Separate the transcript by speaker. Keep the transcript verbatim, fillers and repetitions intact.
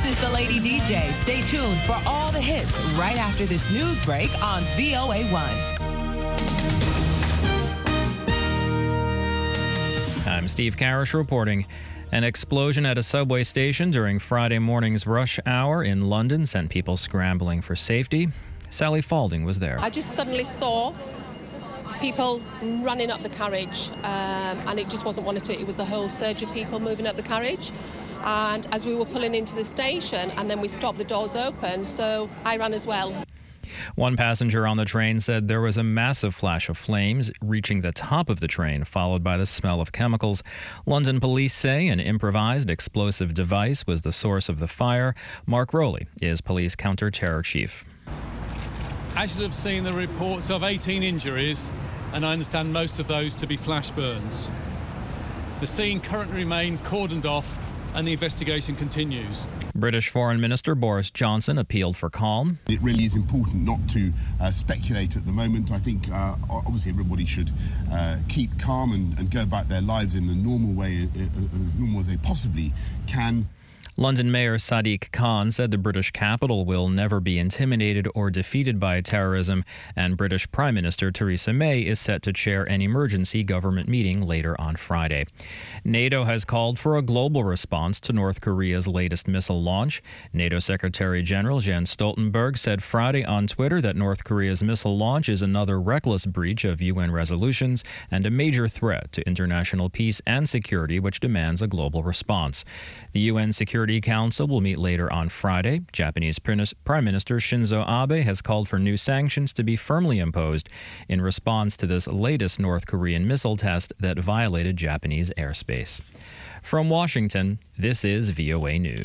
Speaker 1: is the Lady D J. Stay tuned for all the hits right after this news break on V O A one.
Speaker 2: I'm Steve Karish reporting. An explosion at a subway station during Friday morning's rush hour in London sent people scrambling for safety. Sally Falding was there.
Speaker 3: I just suddenly saw people running up the carriage, um, and it just wasn't one or two. It was the whole surge of people moving up the carriage. And as we were pulling into the station, and then we stopped, the doors open, so I ran as well.
Speaker 2: One passenger on the train said there was a massive flash of flames reaching the top of the train, followed by the smell of chemicals. London police say an improvised explosive device was the source of the fire. Mark Rowley is police counter-terror chief.
Speaker 4: As you'll have seen, the reports of eighteen injuries, and I understand most of those to be flash burns. The scene currently remains cordoned off and the investigation continues.
Speaker 2: British Foreign Minister Boris Johnson appealed for calm.
Speaker 5: It really is important not to uh, speculate at the moment. I think uh, obviously everybody should uh, keep calm and, and go about their lives in the normal way, uh, as normal as they possibly can.
Speaker 2: London Mayor Sadiq Khan said the British capital will never be intimidated or defeated by terrorism, and British Prime Minister Theresa May is set to chair an emergency government meeting later on Friday. NATO has called for a global response to North Korea's latest missile launch. NATO Secretary General Jens Stoltenberg said Friday on Twitter that North Korea's missile launch is another reckless breach of U N resolutions and a major threat to international peace and security, which demands a global response. The U N Security Council will meet later on Friday. Japanese Prime Minister Shinzo Abe has called for new sanctions to be firmly imposed in response to this latest North Korean missile test that violated Japanese airspace. From Washington, this is V O A News.